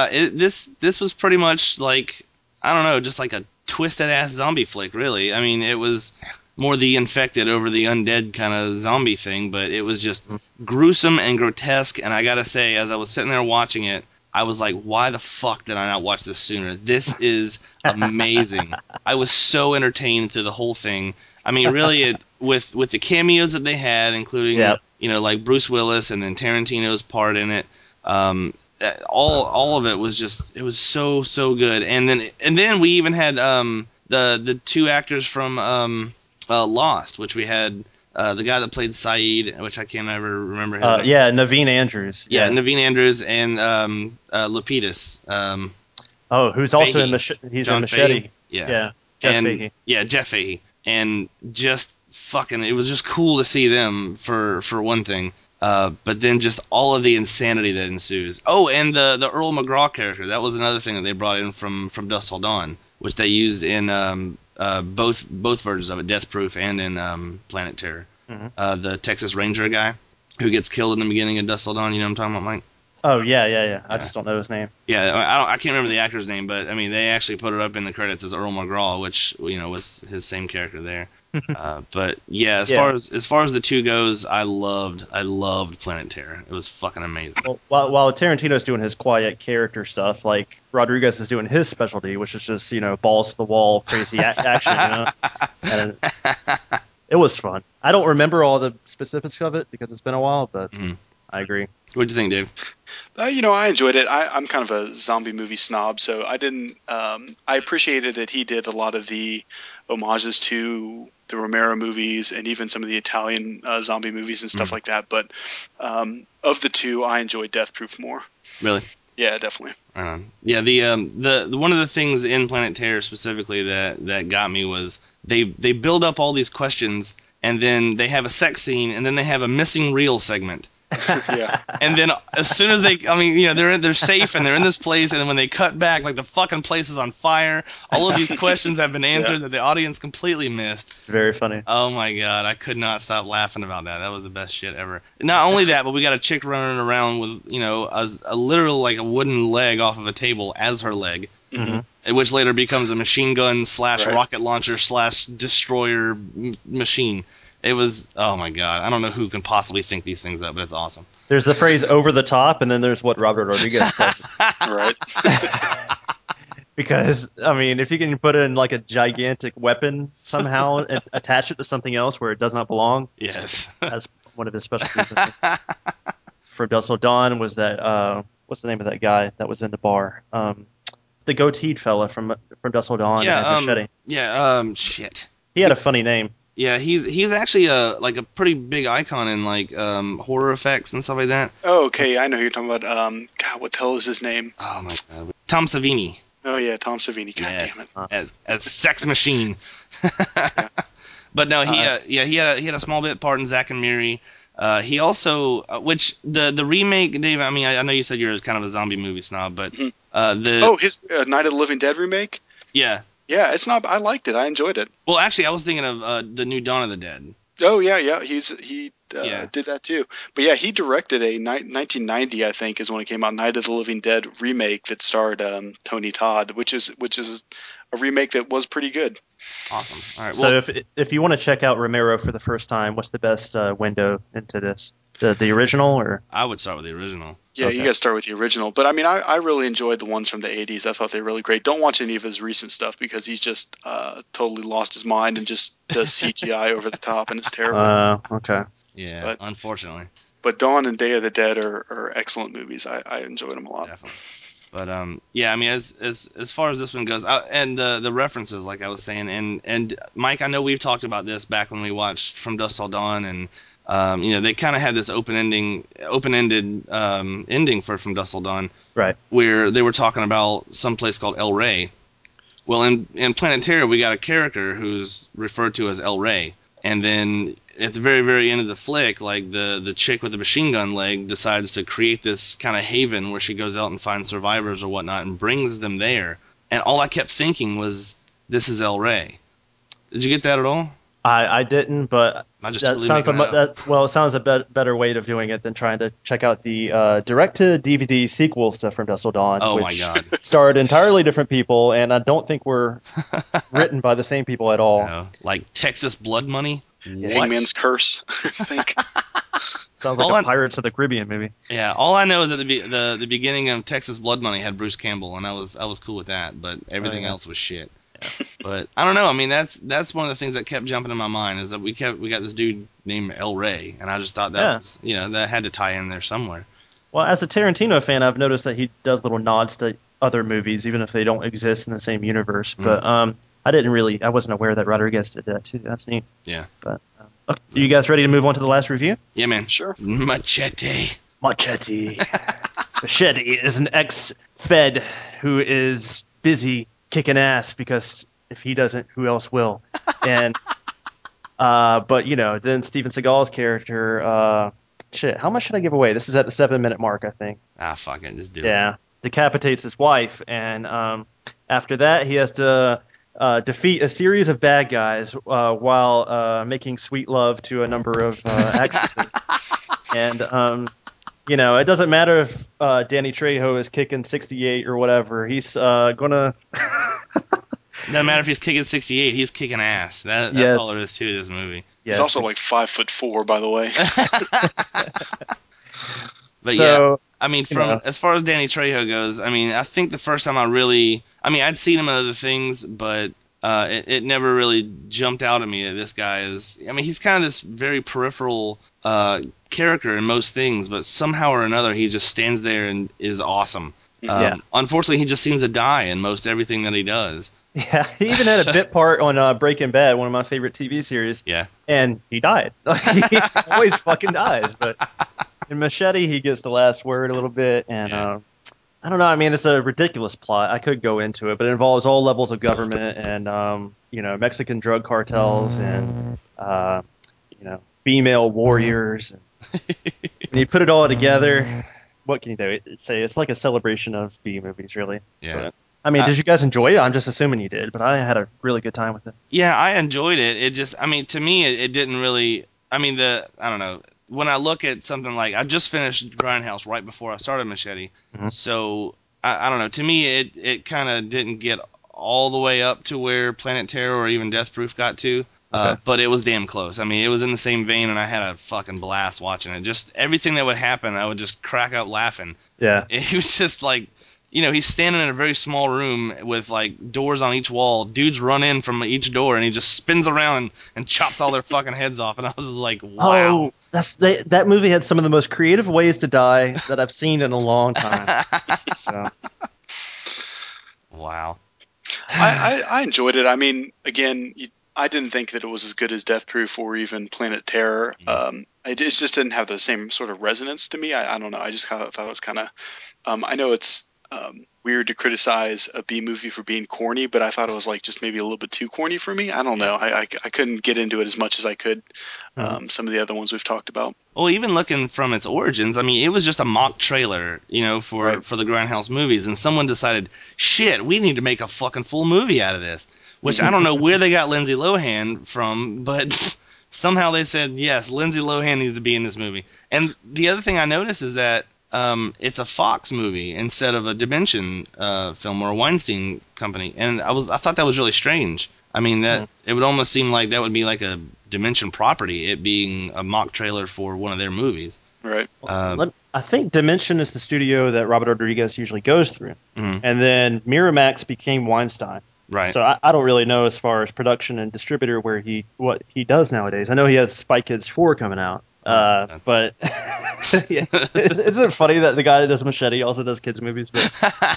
Speaker 2: This was pretty much like, I don't know, just like a twisted ass zombie flick, really. I mean, it was more the infected over the undead kind of zombie thing, but it was just gruesome and grotesque. And I gotta say, as I was sitting there watching it, I was like, why the fuck did I not watch this sooner? This is amazing. I was so entertained through the whole thing. I mean, really, with the cameos that they had, including like Bruce Willis and then Tarantino's part in it. All of it was just, it was so good. And then we even had the 2 actors from Lost, which we had the guy that played Saeed, which I can't ever remember his name.
Speaker 1: Yeah, Naveen Andrews.
Speaker 2: Yeah, Naveen Andrews and Lapidus.
Speaker 1: Who's also in he's
Speaker 2: John
Speaker 1: in Machete.
Speaker 2: Fahey? Yeah.
Speaker 1: Jeff Fahey.
Speaker 2: Yeah, Jeff Fahey. And just fucking, it was just cool to see them for one thing. But then just all of the insanity that ensues. Oh, and the Earl McGraw character, that was another thing that they brought in from Dusk Till Dawn, which they used in both versions of it, Death Proof and in Planet Terror. The Texas Ranger guy who gets killed in the beginning of Dusk Till Dawn, you know what I'm talking about, Mike?
Speaker 1: Oh, yeah. I just don't know his name.
Speaker 2: Yeah, I can't remember the actor's name, but I mean, they actually put it up in the credits as Earl McGraw, which was his same character there. But yeah, as far as the 2 goes, I loved Planet Terror. It was fucking amazing.
Speaker 1: Well, while Tarantino's doing his quiet character stuff, like Rodriguez is doing his specialty, which is just balls to the wall, crazy action. And it was fun. I don't remember all the specifics of it because it's been a while, but I agree.
Speaker 2: What'd you think, Dave?
Speaker 3: I enjoyed it. I'm kind of a zombie movie snob, so I didn't. I appreciated that he did a lot of the homages to the Romero movies and even some of the Italian zombie movies and stuff like that. But of the 2, I enjoyed Death Proof more.
Speaker 2: Really?
Speaker 3: Yeah, definitely.
Speaker 2: Yeah, the one of the things in Planet Terror specifically that got me was they build up all these questions, and then they have a sex scene, and then they have a missing reel segment.
Speaker 3: Yeah.
Speaker 2: And then as soon as they're safe and they're in this place, and then when they cut back, like the fucking place is on fire. All of these questions have been answered that the audience completely missed.
Speaker 1: It's very funny.
Speaker 2: Oh my god, I could not stop laughing about that. That was the best shit ever. Not only that, but we got a chick running around with, a literal, like, a wooden leg off of a table as her leg, which later becomes a machine gun / rocket launcher / destroyer machine. It was, oh my god, I don't know who can possibly think these things up, but it's awesome.
Speaker 1: There's the phrase "over the top," and then there's what Robert Rodriguez said.
Speaker 3: Right.
Speaker 1: Because, I mean, if you can put in like a gigantic weapon somehow and attach it to something else where it does not belong,
Speaker 2: Yes.
Speaker 1: that's one of his specialties. For Dusk Till Dawn was that, what's the name of that guy that was in the bar? The goateed fella from Dusk Till Dawn and Machete.
Speaker 2: Yeah, shit.
Speaker 1: He had a funny name.
Speaker 2: Yeah, he's actually a pretty big icon in like horror effects and stuff like that.
Speaker 3: Oh, okay, I know who you're talking about. God, what the hell is his name?
Speaker 2: Oh my god, Tom Savini.
Speaker 3: Oh yeah, Tom Savini. God
Speaker 2: yes.
Speaker 3: damn it.
Speaker 2: As Sex Machine. Yeah. But no, he had a small bit part in Zack and Miri. He also, which the remake, Dave. I mean, I know you said you're kind of a zombie movie snob, but his
Speaker 3: Night of the Living Dead remake.
Speaker 2: Yeah.
Speaker 3: Yeah, it's not. I liked it. I enjoyed it.
Speaker 2: Well, actually, I was thinking of the new Dawn of the Dead.
Speaker 3: Oh yeah. He did that too. But yeah, he directed a 1990, I think, is when it came out, Night of the Living Dead remake that starred Tony Todd, which is a remake that was pretty good.
Speaker 2: Awesome. All right. Well,
Speaker 1: so if you want to check out Romero for the first time, what's the best window into this? The original, or?
Speaker 2: I would start with the original.
Speaker 3: Yeah, okay. You got to start with the original. But I mean, I really enjoyed the ones from the 80s. I thought they were really great. Don't watch any of his recent stuff because he's just totally lost his mind and just does CGI over the top, and it's terrible.
Speaker 1: Okay.
Speaker 2: Yeah, unfortunately.
Speaker 3: But Dawn and Day of the Dead are excellent movies. I enjoyed them a lot.
Speaker 2: Definitely. But yeah, I mean, as far as this one goes, and the references, like I was saying, and Mike, I know we've talked about this back when we watched From Dusk Till Dawn, and they kind of had this open-ended ending for From Dusk Till Dawn,
Speaker 1: right?
Speaker 2: Where they were talking about some place called El Rey. Well, in Planet Terror, we got a character who's referred to as El Rey, and then at the very, very end of the flick, like the chick with the machine gun leg decides to create this kind of haven where she goes out and finds survivors or whatnot and brings them there. And all I kept thinking was, this is El Rey. Did you get that at all?
Speaker 1: I didn't, but
Speaker 2: I just
Speaker 1: that
Speaker 2: totally
Speaker 1: sounds it sounds a better way of doing it than trying to check out the direct-to-DVD sequels to From Dusk Till Dawn,
Speaker 2: oh
Speaker 1: which
Speaker 2: my God.
Speaker 1: starred entirely different people, and I don't think were written by the same people at all.
Speaker 2: No. Like Texas Blood Money?
Speaker 3: Hangman's Curse, I think.
Speaker 1: Sounds like a Pirates of the Caribbean movie.
Speaker 2: Yeah, all I know is that the beginning of Texas Blood Money had Bruce Campbell, and I was cool with that, but everything else was shit. Yeah. But I don't know. I mean, that's one of the things that kept jumping in my mind is that we got this dude named El Rey, and I just thought that was that had to tie in there somewhere.
Speaker 1: Well, as a Tarantino fan, I've noticed that he does little nods to other movies, even if they don't exist in the same universe. But I wasn't aware that Rodriguez did that too. That's neat.
Speaker 2: Yeah.
Speaker 1: But are you guys ready to move on to the last review?
Speaker 2: Yeah, man.
Speaker 3: Sure.
Speaker 2: Machete.
Speaker 1: Machete is an ex-Fed who is busy kicking ass because if he doesn't, who else will? And but then Steven Seagal's character, how much should I give away? This is at the 7-minute mark, I think.
Speaker 2: Fuck it, just do it.
Speaker 1: Yeah, decapitates his wife, and after that he has to defeat a series of bad guys while making sweet love to a number of actresses. And it doesn't matter if Danny Trejo is kicking 68 or whatever. He's gonna.
Speaker 2: Doesn't matter if he's kicking 68. He's kicking ass. That's all there is to this movie.
Speaker 3: Yes. He's also like 5'4", by the way.
Speaker 2: But yeah, I mean, as far as Danny Trejo goes, I mean, I think the first time I'd seen him in other things, but it never really jumped out at me that this guy is. I mean, he's kind of this very peripheral character in most things, but somehow or another he just stands there and is awesome. Unfortunately, he just seems to die in most everything that he does.
Speaker 1: Yeah, he even had a bit part on Breaking Bad, one of my favorite TV series.
Speaker 2: Yeah.
Speaker 1: And he died. He always fucking dies. But in Machete, he gets the last word a little bit. And I don't know. I mean, it's a ridiculous plot. I could go into it, but it involves all levels of government and Mexican drug cartels and female warriors. When you put it all together, what can you do? It's like a celebration of B movies, really.
Speaker 2: Yeah.
Speaker 1: But, I mean, did you guys enjoy it? I'm just assuming you did, but I had a really good time with it.
Speaker 2: Yeah, I enjoyed it. It just, I mean, to me, it didn't really. I mean, I don't know. When I look at something like, I just finished Grindhouse right before I started Machete, so I don't know. To me, it kind of didn't get all the way up to where Planet Terror or even Death Proof got to. But it was damn close. I mean, it was in the same vein, and I had a fucking blast watching it. Just everything that would happen, I would just crack up laughing.
Speaker 1: Yeah.
Speaker 2: It was just like, he's standing in a very small room with like doors on each wall. Dudes run in from each door, and he just spins around and chops all their fucking heads off. And I was like, wow.
Speaker 1: Oh, that movie had some of the most creative ways to die that I've seen in a long time. So.
Speaker 2: Wow.
Speaker 3: I enjoyed it. I mean, again, I didn't think that it was as good as Death Proof or even Planet Terror. It just didn't have the same sort of resonance to me. I don't know. I just kind of thought it was kind of. I know it's weird to criticize a B movie for being corny, but I thought it was like just maybe a little bit too corny for me. I don't know. I couldn't get into it as much as I could. Some of the other ones we've talked about.
Speaker 2: Well, even looking from its origins, I mean, it was just a mock trailer, for the Grindhouse movies, and someone decided, shit, we need to make a fucking full movie out of this. Which I don't know where they got Lindsay Lohan from, but somehow they said, yes, Lindsay Lohan needs to be in this movie. And the other thing I noticed is that it's a Fox movie instead of a Dimension film or a Weinstein company, and I thought that was really strange. I mean, that it would almost seem like that would be like a Dimension property, it being a mock trailer for one of their movies.
Speaker 3: Right.
Speaker 1: I think Dimension is the studio that Robert Rodriguez usually goes through, and then Miramax became Weinstein.
Speaker 2: Right.
Speaker 1: So I don't really know as far as production and distributor what he does nowadays. I know he has Spy Kids 4 coming out, but yeah. Isn't it funny that the guy that does Machete also does kids movies? But,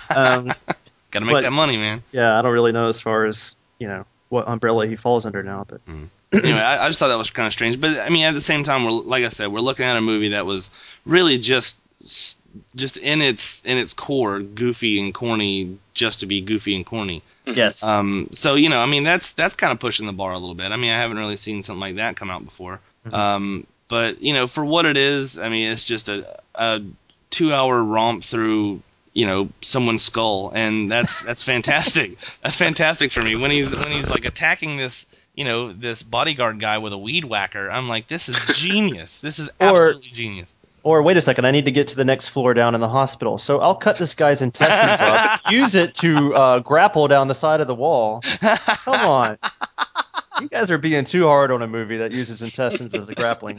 Speaker 2: gotta make that money, man.
Speaker 1: Yeah, I don't really know as far as what umbrella he falls under now, but.
Speaker 2: Anyway, I just thought that was kind of strange. But, I mean, at the same time, like I said, we're looking at a movie that was really just in its core goofy and corny just to be goofy and corny.
Speaker 1: Yes.
Speaker 2: So, I mean, that's kind of pushing the bar a little bit. I mean, I haven't really seen something like that come out before. But, for what it is, I mean, it's just a 2-hour romp through someone's skull, and that's fantastic. That's fantastic for me when he's like attacking this this bodyguard guy with a weed whacker. I'm like, this is genius. This is absolutely genius.
Speaker 1: Or wait a second, I need to get to the next floor down in the hospital, so I'll cut this guy's intestines up, use it to grapple down the side of the wall. Come on. You guys are being too hard on a movie that uses intestines as a grappling.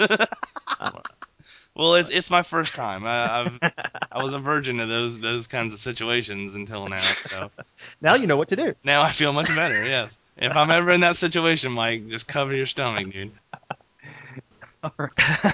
Speaker 2: Well, it's my first time. I was a virgin to those kinds of situations until now. So
Speaker 1: now you know what to do.
Speaker 2: Now I feel much better. Yes. If I'm ever in that situation, Mike, just cover your stomach, dude.
Speaker 1: All right.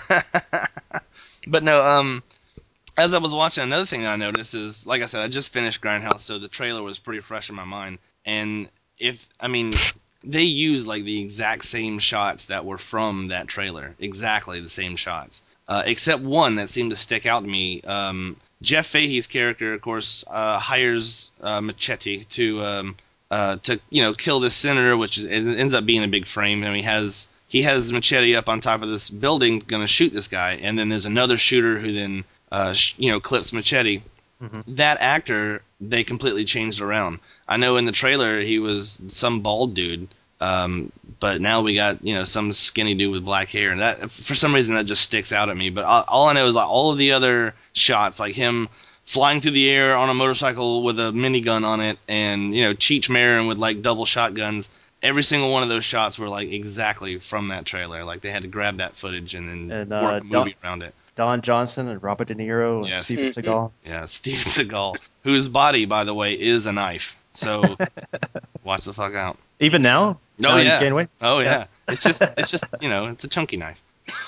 Speaker 2: But no, as I was watching, another thing I noticed is, like I said, I just finished Grindhouse, so the trailer was pretty fresh in my mind. And they use like the exact same shots that were from that trailer, exactly the same shots, except one that seemed to stick out to me. Jeff Fahey's character, of course, hires Machete to kill this senator, which it ends up being a big frame. I mean, he has Machete up on top of this building, going to shoot this guy, and then there's another shooter who then clips Machete. That actor, they completely changed around. I know in the trailer he was some bald dude, but now we got some skinny dude with black hair, and that for some reason that just sticks out at me. But all I know is like all of the other shots, like him flying through the air on a motorcycle with a minigun on it, and Cheech Marin with like double shotguns. Every single one of those shots were like exactly from that trailer. Like they had to grab that footage and then work a movie around it.
Speaker 1: Don Johnson and Robert De Niro and Steven Seagal.
Speaker 2: Yeah, Steven Seagal, whose body, by the way, is a knife. So watch the fuck out.
Speaker 1: Even now?
Speaker 2: Oh yeah.
Speaker 1: He's gained weight?
Speaker 2: Oh yeah. It's just it's a chunky knife.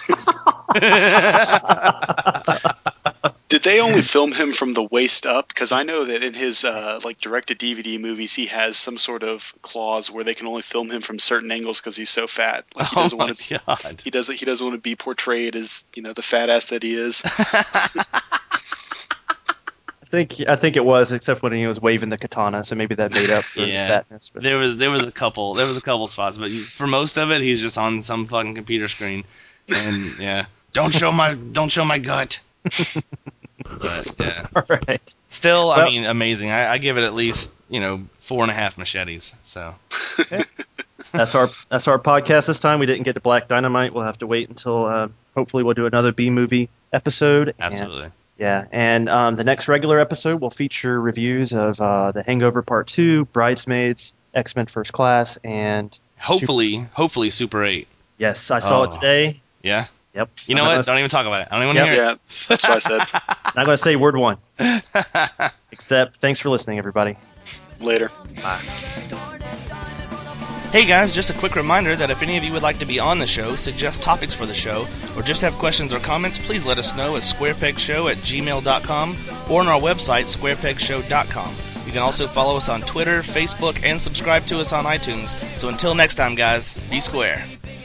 Speaker 3: Did they only film him from the waist up? Because I know that in his direct-to-DVD movies, he has some sort of clause where they can only film him from certain angles because he's so fat. Like he doesn't want to. He doesn't want to be portrayed as the fat ass that he is.
Speaker 1: think it was, except when he was waving the katana, so maybe that made up for the fatness. But.
Speaker 2: There was a couple spots, but for most of it, he's just on some fucking computer screen, and yeah, don't show my gut. But yeah,
Speaker 1: All right.
Speaker 2: Still, I mean, amazing. I give it at least 4.5 machetes. So.
Speaker 1: Okay. That's our podcast this time. We didn't get to Black Dynamite. We'll have to wait until hopefully we'll do another B movie episode.
Speaker 2: Absolutely.
Speaker 1: And the next regular episode will feature reviews of The Hangover Part 2, Bridesmaids, X-Men First Class, and
Speaker 2: hopefully Super 8.
Speaker 1: Yes, I saw it today.
Speaker 2: Yeah.
Speaker 1: Yep.
Speaker 2: You know what? Don't even talk about it. I don't even want to hear it.
Speaker 3: Yeah, that's what I said.
Speaker 1: Not going to say word one. Except, thanks for listening, everybody.
Speaker 3: Later.
Speaker 1: Bye.
Speaker 2: Hey guys, just a quick reminder that if any of you would like to be on the show, suggest topics for the show, or just have questions or comments, please let us know at squarepegshow@gmail.com or on our website, squarepegshow.com. You can also follow us on Twitter, Facebook, and subscribe to us on iTunes. So until next time, guys, be square.